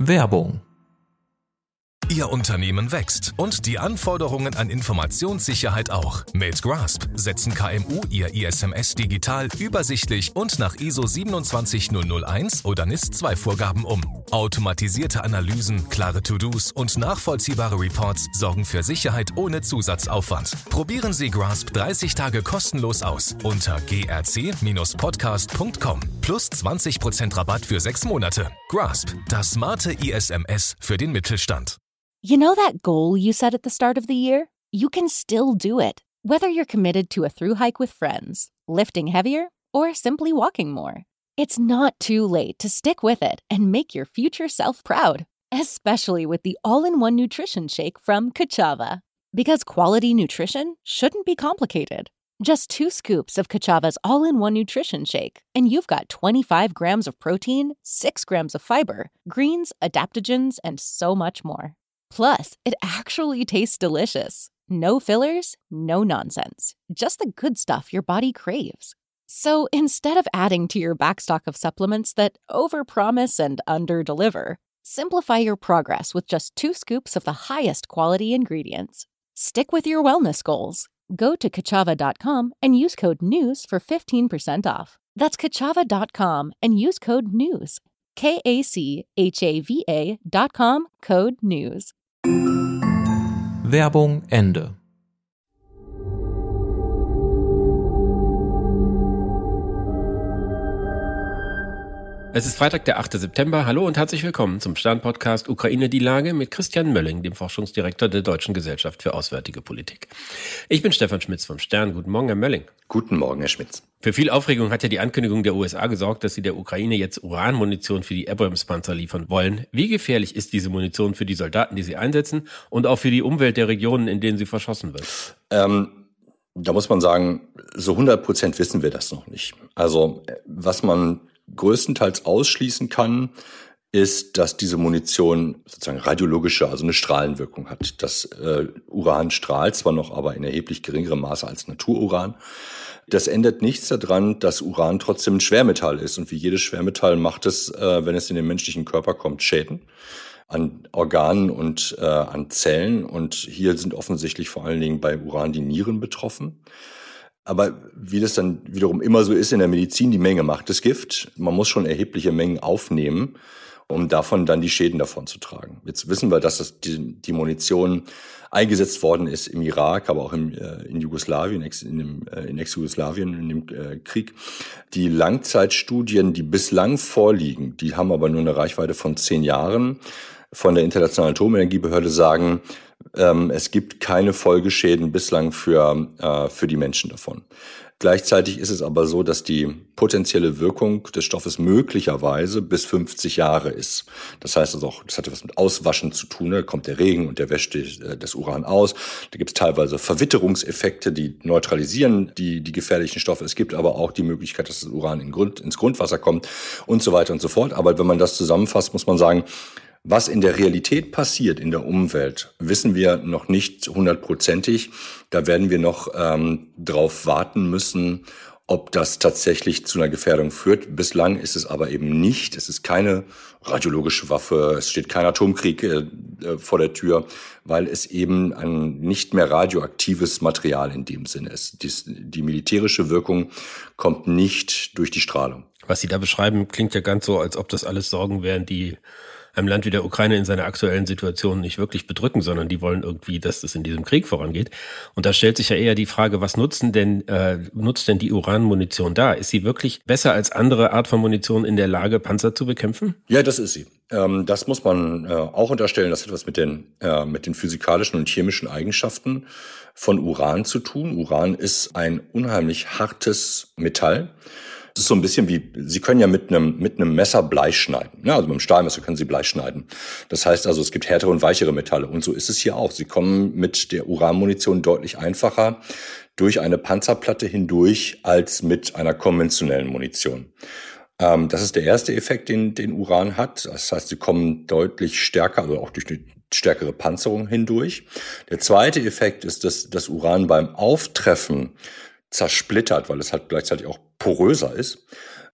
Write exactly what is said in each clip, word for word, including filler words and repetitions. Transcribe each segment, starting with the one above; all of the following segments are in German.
Werbung. Ihr Unternehmen wächst und die Anforderungen an Informationssicherheit auch. Mit Grasp setzen K M U ihr I S M S digital, übersichtlich und nach I S O zwei sieben null null eins oder N I S zwei Vorgaben um. Automatisierte Analysen, klare To-Dos und nachvollziehbare Reports sorgen für Sicherheit ohne Zusatzaufwand. Probieren Sie Grasp dreißig Tage kostenlos aus unter g r c Bindestrich podcast punkt com plus zwanzig Prozent Rabatt für sechs Monate. Grasp, das smarte I S M S für den Mittelstand. You know that goal you set at the start of the year? You can still do it, whether you're committed to a thru hike with friends, lifting heavier, or simply walking more. It's not too late to stick with it and make your future self proud, especially with the all-in-one nutrition shake from Kachava. Because quality nutrition shouldn't be complicated. Just two scoops of Kachava's all-in-one nutrition shake, and you've got twenty-five grams of protein, six grams of fiber, greens, adaptogens, and so much more. Plus, it actually tastes delicious. No fillers, no nonsense. Just the good stuff your body craves. So instead of adding to your backstock of supplements that overpromise and underdeliver, simplify your progress with just two scoops of the highest quality ingredients. Stick with your wellness goals. Go to kachava dot com and use code NEWS for fifteen percent off. That's kachava dot com and use code NEWS. K A C H A V A dot com, code NEWS. Werbung Ende. Es ist Freitag, der achte September. Hallo und herzlich willkommen zum Stern-Podcast Ukraine die Lage mit Christian Mölling, dem Forschungsdirektor der Deutschen Gesellschaft für Auswärtige Politik. Ich bin Stefan Schmitz vom Stern. Guten Morgen, Herr Mölling. Guten Morgen, Herr Schmitz. Für viel Aufregung hat ja die Ankündigung der U S A gesorgt, dass sie der Ukraine jetzt Uranmunition für die Abrams-Panzer liefern wollen. Wie gefährlich ist diese Munition für die Soldaten, die sie einsetzen und auch für die Umwelt der Regionen, in denen sie verschossen wird? Ähm, da muss man sagen, so hundert Prozent wissen wir das noch nicht. Also was man größtenteils ausschließen kann, ist, dass diese Munition sozusagen radiologische, also eine Strahlenwirkung hat. Das äh, Uran strahlt zwar noch, aber in erheblich geringerem Maße als Natururan. Das ändert nichts daran, dass Uran trotzdem ein Schwermetall ist. Und wie jedes Schwermetall macht es, äh, wenn es in den menschlichen Körper kommt, Schäden an Organen und äh, an Zellen. Und hier sind offensichtlich vor allen Dingen bei Uran die Nieren betroffen. Aber wie das dann wiederum immer so ist in der Medizin, die Menge macht das Gift. Man muss schon erhebliche Mengen aufnehmen, um davon dann die Schäden davon zu tragen. Jetzt wissen wir, dass das die, die Munition eingesetzt worden ist im Irak, aber auch im, äh, in Jugoslawien, in, dem, äh, in Ex-Jugoslawien, in dem äh, Krieg. Die Langzeitstudien, die bislang vorliegen, die haben aber nur eine Reichweite von zehn Jahren, von der Internationalen Atomenergiebehörde sagen, ähm, es gibt keine Folgeschäden bislang für, äh, für die Menschen davon. Gleichzeitig ist es aber so, dass die potenzielle Wirkung des Stoffes möglicherweise bis fünfzig Jahre ist. Das heißt also auch, das hat etwas mit Auswaschen zu tun. Da kommt der Regen und der wäscht das Uran aus. Da gibt es teilweise Verwitterungseffekte, die neutralisieren die, die gefährlichen Stoffe. Es gibt aber auch die Möglichkeit, dass das Uran in Grund, ins Grundwasser kommt und so weiter und so fort. Aber wenn man das zusammenfasst, muss man sagen, was in der Realität passiert in der Umwelt, wissen wir noch nicht hundertprozentig. Da werden wir noch ähm, drauf warten müssen, ob das tatsächlich zu einer Gefährdung führt. Bislang ist es aber eben nicht. Es ist keine radiologische Waffe, es steht kein Atomkrieg äh, vor der Tür, weil es eben ein nicht mehr radioaktives Material in dem Sinne ist. Dies, die militärische Wirkung kommt nicht durch die Strahlung. Was Sie da beschreiben, klingt ja ganz so, als ob das alles Sorgen wären, die einem Land wie der Ukraine in seiner aktuellen Situation nicht wirklich bedrücken, sondern die wollen irgendwie, dass es in diesem Krieg vorangeht. Und da stellt sich ja eher die Frage, was nutzen denn, äh, nutzt denn die Uranmunition da? Ist sie wirklich besser als andere Art von Munition in der Lage, Panzer zu bekämpfen? Ja, das ist sie. Ähm, das muss man äh, auch unterstellen. Das hat etwas mit den, äh, mit den physikalischen und chemischen Eigenschaften von Uran zu tun. Uran ist ein unheimlich hartes Metall. Das ist so ein bisschen wie, Sie können ja mit einem mit einem Messer Blei schneiden. Ja, also mit einem Stahlmesser können Sie Blei schneiden. Das heißt also, es gibt härtere und weichere Metalle. Und so ist es hier auch. Sie kommen mit der Uranmunition deutlich einfacher durch eine Panzerplatte hindurch als mit einer konventionellen Munition. Ähm, das ist der erste Effekt, den, den Uran hat. Das heißt, Sie kommen deutlich stärker, also auch durch eine stärkere Panzerung hindurch. Der zweite Effekt ist, dass das Uran beim Auftreffen zersplittert, weil es halt gleichzeitig auch poröser ist.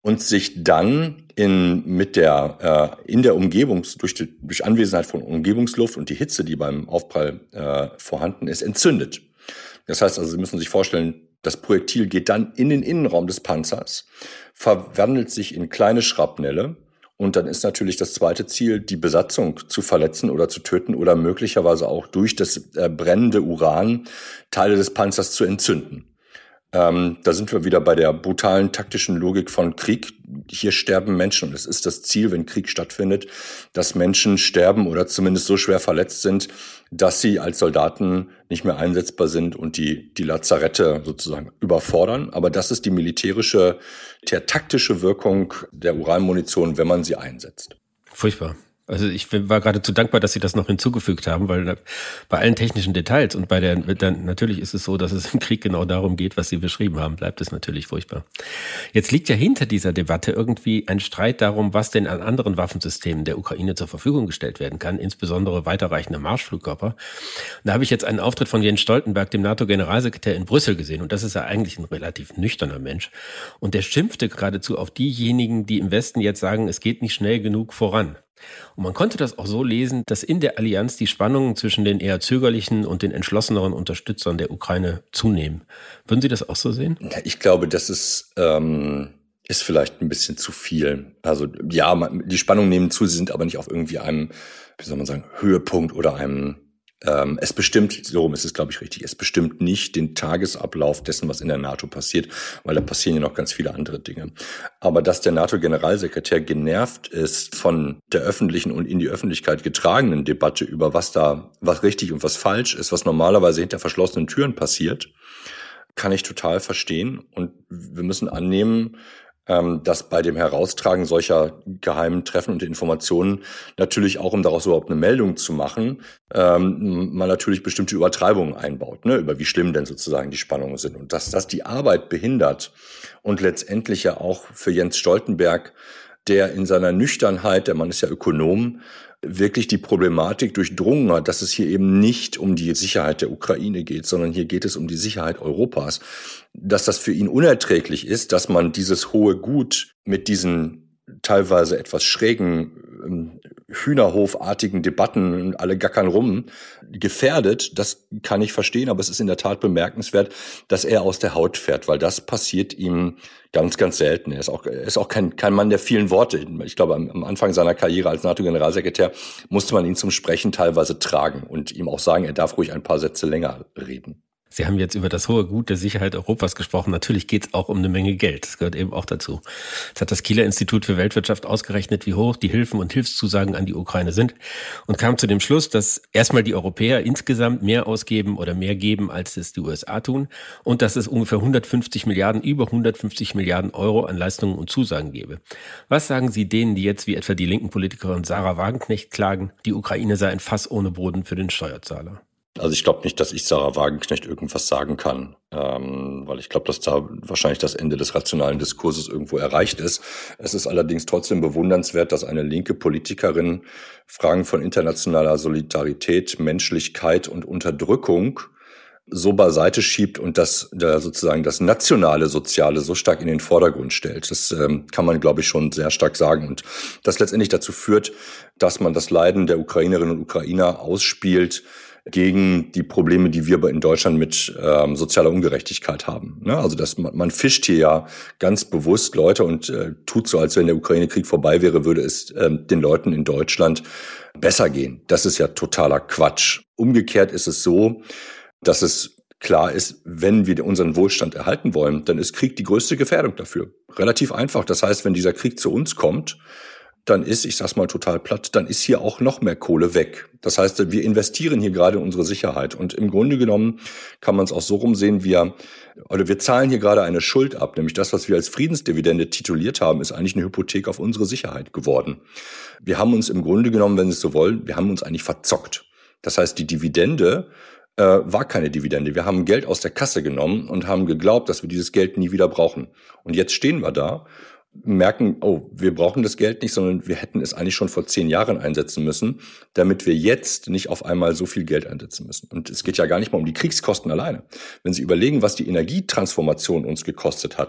und sich dann in mit der äh, in der Umgebung durch die, durch Anwesenheit von Umgebungsluft und die Hitze, die beim Aufprall äh, vorhanden ist, entzündet. Das heißt also, Sie müssen sich vorstellen, das Projektil geht dann in den Innenraum des Panzers, verwandelt sich in kleine Schrapnelle und dann ist natürlich das zweite Ziel, die Besatzung zu verletzen oder zu töten oder möglicherweise auch durch das äh, brennende Uran Teile des Panzers zu entzünden. Ähm, da sind wir wieder bei der brutalen taktischen Logik von Krieg. Hier sterben Menschen und es ist das Ziel, wenn Krieg stattfindet, dass Menschen sterben oder zumindest so schwer verletzt sind, dass sie als Soldaten nicht mehr einsetzbar sind und die die Lazarette sozusagen überfordern. Aber das ist die militärische, der taktische Wirkung der Uranmunition, wenn man sie einsetzt. Furchtbar. Also ich war geradezu dankbar, dass Sie das noch hinzugefügt haben, weil bei allen technischen Details und bei der, dann natürlich ist es so, dass es im Krieg genau darum geht, was Sie beschrieben haben, bleibt es natürlich furchtbar. Jetzt liegt ja hinter dieser Debatte irgendwie ein Streit darum, was denn an anderen Waffensystemen der Ukraine zur Verfügung gestellt werden kann, insbesondere weiterreichende Marschflugkörper. Da habe ich jetzt einen Auftritt von Jens Stoltenberg, dem NATO-Generalsekretär in Brüssel gesehen und das ist ja eigentlich ein relativ nüchterner Mensch und der schimpfte geradezu auf diejenigen, die im Westen jetzt sagen, es geht nicht schnell genug voran. Und man konnte das auch so lesen, dass in der Allianz die Spannungen zwischen den eher zögerlichen und den entschlosseneren Unterstützern der Ukraine zunehmen. Würden Sie das auch so sehen? Ich glaube, das ist, ähm, ist vielleicht ein bisschen zu viel. Also ja, man, die Spannungen nehmen zu, sie sind aber nicht auf irgendwie einem, wie soll man sagen, Höhepunkt oder einem Ähm, es bestimmt, so rum ist es, glaube ich, richtig, es bestimmt nicht den Tagesablauf dessen, was in der NATO passiert, weil da passieren ja noch ganz viele andere Dinge. Aber dass der NATO-Generalsekretär genervt ist von der öffentlichen und in die Öffentlichkeit getragenen Debatte über was da, was richtig und was falsch ist, was normalerweise hinter verschlossenen Türen passiert, kann ich total verstehen. Und wir müssen annehmen, dass bei dem Heraustragen solcher geheimen Treffen und Informationen natürlich auch, um daraus überhaupt eine Meldung zu machen, ähm, man natürlich bestimmte Übertreibungen einbaut, ne, über wie schlimm denn sozusagen die Spannungen sind. Und dass das die Arbeit behindert und letztendlich ja auch für Jens Stoltenberg, der in seiner Nüchternheit, der Mann ist ja Ökonom, wirklich die Problematik durchdrungen hat, dass es hier eben nicht um die Sicherheit der Ukraine geht, sondern hier geht es um die Sicherheit Europas. Dass das für ihn unerträglich ist, dass man dieses hohe Gut mit diesen teilweise etwas schrägen, hühnerhofartigen Debatten, alle gackern rum, gefährdet, das kann ich verstehen, aber es ist in der Tat bemerkenswert, dass er aus der Haut fährt, weil das passiert ihm ganz, ganz selten. Er ist auch, er ist auch kein, kein Mann der vielen Worte. Ich glaube, am Anfang seiner Karriere als NATO-Generalsekretär musste man ihn zum Sprechen teilweise tragen und ihm auch sagen, er darf ruhig ein paar Sätze länger reden. Sie haben jetzt über das hohe Gut der Sicherheit Europas gesprochen. Natürlich geht es auch um eine Menge Geld. Das gehört eben auch dazu. Jetzt hat das Kieler Institut für Weltwirtschaft ausgerechnet, wie hoch die Hilfen und Hilfszusagen an die Ukraine sind und kam zu dem Schluss, dass erstmal die Europäer insgesamt mehr ausgeben oder mehr geben, als es die U S A tun und dass es ungefähr hundertfünfzig Milliarden, über hundertfünfzig Milliarden Euro an Leistungen und Zusagen gäbe. Was sagen Sie denen, die jetzt wie etwa die linken Politikerin Sarah Wagenknecht klagen, die Ukraine sei ein Fass ohne Boden für den Steuerzahler? Also ich glaube nicht, dass ich Sarah Wagenknecht irgendwas sagen kann, ähm, weil ich glaube, dass da wahrscheinlich das Ende des rationalen Diskurses irgendwo erreicht ist. Es ist allerdings trotzdem bewundernswert, dass eine linke Politikerin Fragen von internationaler Solidarität, Menschlichkeit und Unterdrückung so beiseite schiebt und das da sozusagen das nationale Soziale so stark in den Vordergrund stellt. Das ähm, kann man, glaube ich, schon sehr stark sagen. Und das letztendlich dazu führt, dass man das Leiden der Ukrainerinnen und Ukrainer ausspielt gegen die Probleme, die wir in Deutschland mit ähm, sozialer Ungerechtigkeit haben. Ne? Also dass man, man fischt hier ja ganz bewusst Leute und äh, tut so, als wenn der Ukraine-Krieg vorbei wäre, würde es ähm, den Leuten in Deutschland besser gehen. Das ist ja totaler Quatsch. Umgekehrt ist es so, dass es klar ist, wenn wir unseren Wohlstand erhalten wollen, dann ist Krieg die größte Gefährdung dafür. Relativ einfach. Das heißt, wenn dieser Krieg zu uns kommt, dann ist, ich sag's mal total platt, dann ist hier auch noch mehr Kohle weg. Das heißt, wir investieren hier gerade in unsere Sicherheit. Und im Grunde genommen kann man es auch so rumsehen, wir, oder wir zahlen hier gerade eine Schuld ab, nämlich das, was wir als Friedensdividende tituliert haben, ist eigentlich eine Hypothek auf unsere Sicherheit geworden. Wir haben uns im Grunde genommen, wenn Sie es so wollen, wir haben uns eigentlich verzockt. Das heißt, die Dividende äh, war keine Dividende. Wir haben Geld aus der Kasse genommen und haben geglaubt, dass wir dieses Geld nie wieder brauchen. Und jetzt stehen wir da, merken, oh, wir brauchen das Geld nicht, sondern wir hätten es eigentlich schon vor zehn Jahren einsetzen müssen, damit wir jetzt nicht auf einmal so viel Geld einsetzen müssen. Und es geht ja gar nicht mal um die Kriegskosten alleine. Wenn Sie überlegen, was die Energietransformation uns gekostet hat,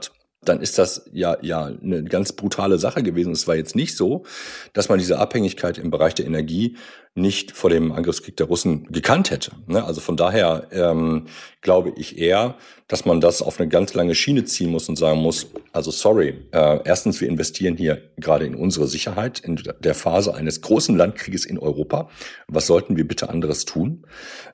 dann ist das ja ja eine ganz brutale Sache gewesen. Es war jetzt nicht so, dass man diese Abhängigkeit im Bereich der Energie nicht vor dem Angriffskrieg der Russen gekannt hätte. Also von daher ähm, glaube ich eher, dass man das auf eine ganz lange Schiene ziehen muss und sagen muss, also sorry, äh, erstens, wir investieren hier gerade in unsere Sicherheit, in der Phase eines großen Landkrieges in Europa. Was sollten wir bitte anderes tun?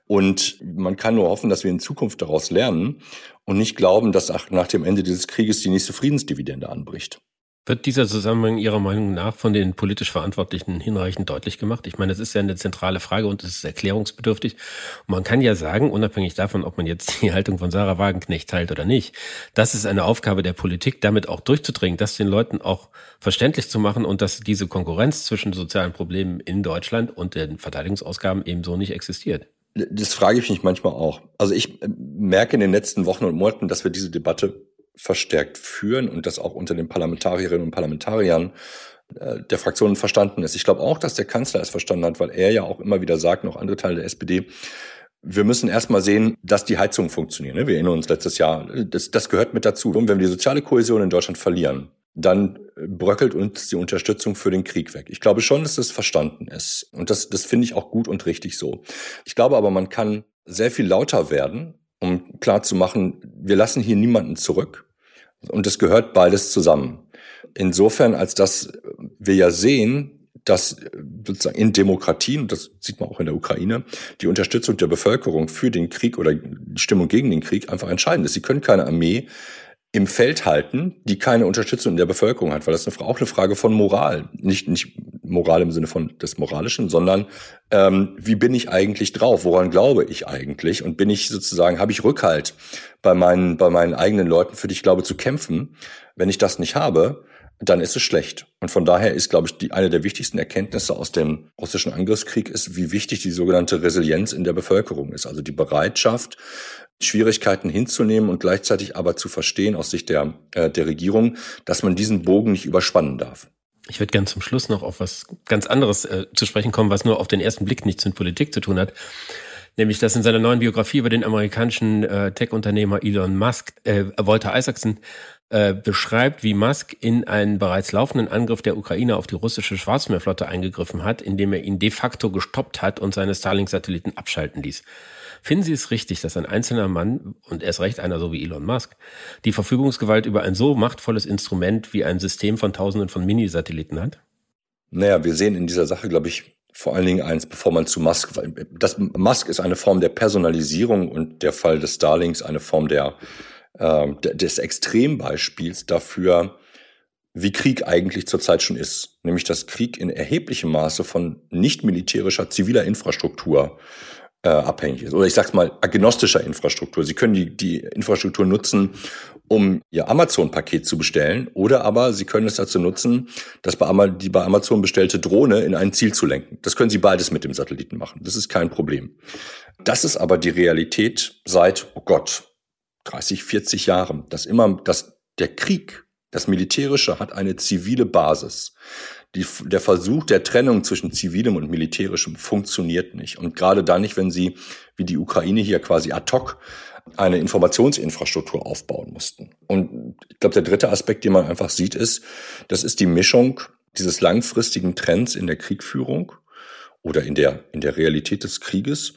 Und man kann nur hoffen, dass wir in Zukunft daraus lernen und nicht glauben, dass nach dem Ende dieses Krieges die nächste Friedensdividende anbricht. Wird dieser Zusammenhang Ihrer Meinung nach von den politisch Verantwortlichen hinreichend deutlich gemacht? Ich meine, das ist ja eine zentrale Frage und es ist erklärungsbedürftig. Und man kann ja sagen, unabhängig davon, ob man jetzt die Haltung von Sarah Wagenknecht teilt oder nicht, das ist eine Aufgabe der Politik, damit auch durchzudringen, das den Leuten auch verständlich zu machen und dass diese Konkurrenz zwischen sozialen Problemen in Deutschland und den Verteidigungsausgaben eben so nicht existiert. Das frage ich mich manchmal auch. Also ich merke in den letzten Wochen und Monaten, dass wir diese Debatte verstärkt führen und das auch unter den Parlamentarierinnen und Parlamentariern äh, der Fraktionen verstanden ist. Ich glaube auch, dass der Kanzler es verstanden hat, weil er ja auch immer wieder sagt, noch andere Teile der S P D, wir müssen erstmal sehen, dass die Heizungen funktionieren. Wir erinnern uns letztes Jahr, das, das gehört mit dazu. Und wenn wir die soziale Kohäsion in Deutschland verlieren, dann bröckelt uns die Unterstützung für den Krieg weg. Ich glaube schon, dass das verstanden ist. Und das, das finde ich auch gut und richtig so. Ich glaube aber, man kann sehr viel lauter werden, um klarzumachen, wir lassen hier niemanden zurück. Und es gehört beides zusammen. Insofern, als dass wir ja sehen, dass sozusagen in Demokratien, und das sieht man auch in der Ukraine, die Unterstützung der Bevölkerung für den Krieg oder die Stimmung gegen den Krieg einfach entscheidend ist. Sie können keine Armee im Feld halten, die keine Unterstützung in der Bevölkerung hat, weil das ist auch eine Frage von Moral. Nicht, nicht Moral im Sinne von des Moralischen, sondern ähm, wie bin ich eigentlich drauf? Woran glaube ich eigentlich? Und bin ich sozusagen, habe ich Rückhalt bei meinen, bei meinen eigenen Leuten, für die ich glaube, zu kämpfen? Wenn ich das nicht habe, dann ist es schlecht. Und von daher ist, glaube ich, die eine der wichtigsten Erkenntnisse aus dem russischen Angriffskrieg ist, wie wichtig die sogenannte Resilienz in der Bevölkerung ist. Also die Bereitschaft, Schwierigkeiten hinzunehmen und gleichzeitig aber zu verstehen aus Sicht der, äh, der Regierung, dass man diesen Bogen nicht überspannen darf. Ich würde gerne zum Schluss noch auf was ganz anderes äh, zu sprechen kommen, was nur auf den ersten Blick nichts mit Politik zu tun hat. Nämlich, dass in seiner neuen Biografie über den amerikanischen äh, Tech-Unternehmer Elon Musk, äh, Walter Isaacson, äh, beschreibt, wie Musk in einen bereits laufenden Angriff der Ukraine auf die russische Schwarzmeerflotte eingegriffen hat, indem er ihn de facto gestoppt hat und seine Starlink-Satelliten abschalten ließ. Finden Sie es richtig, dass ein einzelner Mann, und erst recht einer so wie Elon Musk, die Verfügungsgewalt über ein so machtvolles Instrument wie ein System von Tausenden von Mini-Satelliten hat? Naja, wir sehen in dieser Sache, glaube ich, vor allen Dingen eins, bevor man zu Musk, das Musk ist eine Form der Personalisierung und der Fall des Starlinks eine Form der, äh, des Extrembeispiels dafür, wie Krieg eigentlich zurzeit schon ist. Nämlich, dass Krieg in erheblichem Maße von nicht militärischer, ziviler Infrastruktur äh, abhängig ist. Oder ich sag's mal, agnostischer Infrastruktur. Sie können die, die Infrastruktur nutzen, um Ihr Amazon-Paket zu bestellen, oder aber Sie können es dazu nutzen, das bei Amazon, die bei Amazon bestellte Drohne in ein Ziel zu lenken. Das können Sie beides mit dem Satelliten machen. Das ist kein Problem. Das ist aber die Realität seit, oh Gott, dreißig, vierzig Jahren. Dass immer, dass der Krieg, das Militärische hat eine zivile Basis. Die, der Versuch der Trennung zwischen Zivilem und Militärischem funktioniert nicht. Und gerade dann nicht, wenn Sie, wie die Ukraine hier quasi ad hoc, eine Informationsinfrastruktur aufbauen mussten. Und ich glaube, der dritte Aspekt, den man einfach sieht, ist, das ist die Mischung dieses langfristigen Trends in der Kriegführung oder in der, in der Realität des Krieges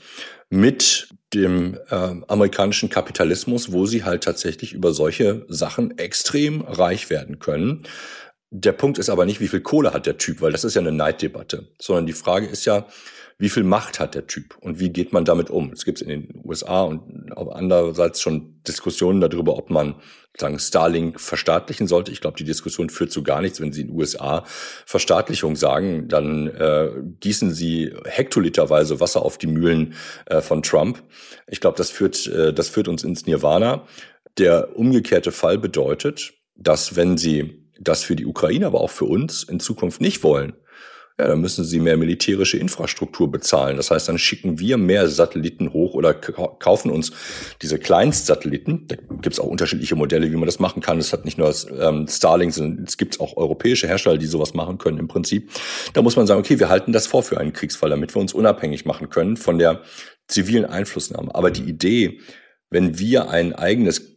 mit dem äh, amerikanischen Kapitalismus, wo sie halt tatsächlich über solche Sachen extrem reich werden können. Der Punkt ist aber nicht, wie viel Kohle hat der Typ, weil das ist ja eine Neiddebatte, sondern die Frage ist ja, wie viel Macht hat der Typ und wie geht man damit um? Es gibt in den U S A und andererseits schon Diskussionen darüber, ob man sagen Starlink verstaatlichen sollte. Ich glaube, die Diskussion führt zu gar nichts. Wenn Sie in den U S A Verstaatlichung sagen, dann äh, gießen Sie hektoliterweise Wasser auf die Mühlen äh, von Trump. Ich glaube, das führt, äh, das führt uns ins Nirvana. Der umgekehrte Fall bedeutet, dass wenn Sie das für die Ukraine, aber auch für uns in Zukunft nicht wollen, ja, dann müssen sie mehr militärische Infrastruktur bezahlen. Das heißt, dann schicken wir mehr Satelliten hoch oder kaufen uns diese Kleinstsatelliten. Da gibt es auch unterschiedliche Modelle, wie man das machen kann. Es hat nicht nur ähm, Starlink, sondern es gibt auch europäische Hersteller, die sowas machen können im Prinzip. Da muss man sagen, okay, wir halten das vor für einen Kriegsfall, damit wir uns unabhängig machen können von der zivilen Einflussnahme. Aber die Idee, wenn wir ein eigenes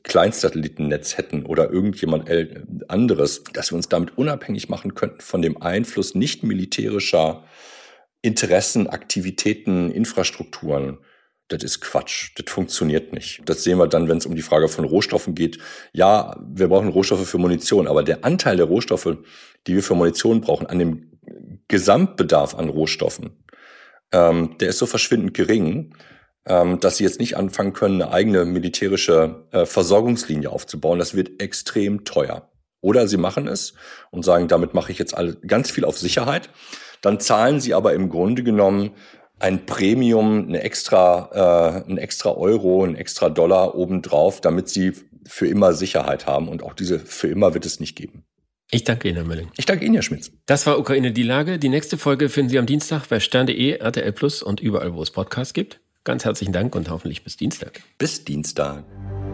Kleinstsatellitennetz hätten oder irgendjemand anderes, dass wir uns damit unabhängig machen könnten von dem Einfluss nicht militärischer Interessen, Aktivitäten, Infrastrukturen. Das ist Quatsch. Das funktioniert nicht. Das sehen wir dann, wenn es um die Frage von Rohstoffen geht. Ja, wir brauchen Rohstoffe für Munition, aber der Anteil der Rohstoffe, die wir für Munition brauchen, an dem Gesamtbedarf an Rohstoffen, ähm, der ist so verschwindend gering, ähm, dass sie jetzt nicht anfangen können, eine eigene militärische äh, Versorgungslinie aufzubauen. Das wird extrem teuer. Oder sie machen es und sagen, damit mache ich jetzt alle, ganz viel auf Sicherheit. Dann zahlen sie aber im Grunde genommen ein Premium, eine extra, äh, ein extra Euro, ein extra Dollar obendrauf, damit sie für immer Sicherheit haben. Und auch diese für immer wird es nicht geben. Ich danke Ihnen, Herr Mölling. Ich danke Ihnen, Herr Schmitz. Das war Ukraine die Lage. Die nächste Folge finden Sie am Dienstag bei stern punkt de, R T L Plus und überall, wo es Podcasts gibt. Ganz herzlichen Dank und hoffentlich bis Dienstag. Bis Dienstag.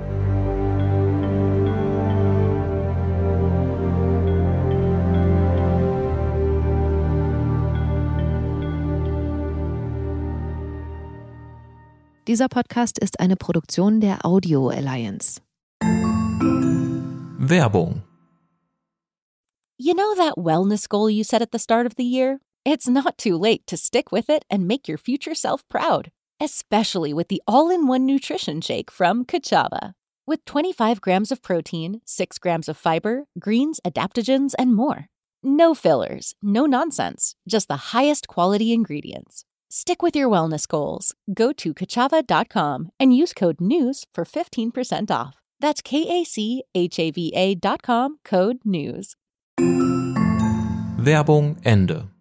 Dieser Podcast ist eine Produktion der Audio Alliance. Werbung. You know that wellness goal you set at the start of the year? It's not too late to stick with it and make your future self proud, especially with the all-in-one nutrition shake from Kachava. With twenty-five grams of protein, six grams of fiber, greens, adaptogens, and more. No fillers, no nonsense, just the highest quality ingredients. Stick with your wellness goals. Go to kachava dot com and use code NEWS for fifteen percent off. That's K A C H A V A dot com, code NEWS. Werbung Ende.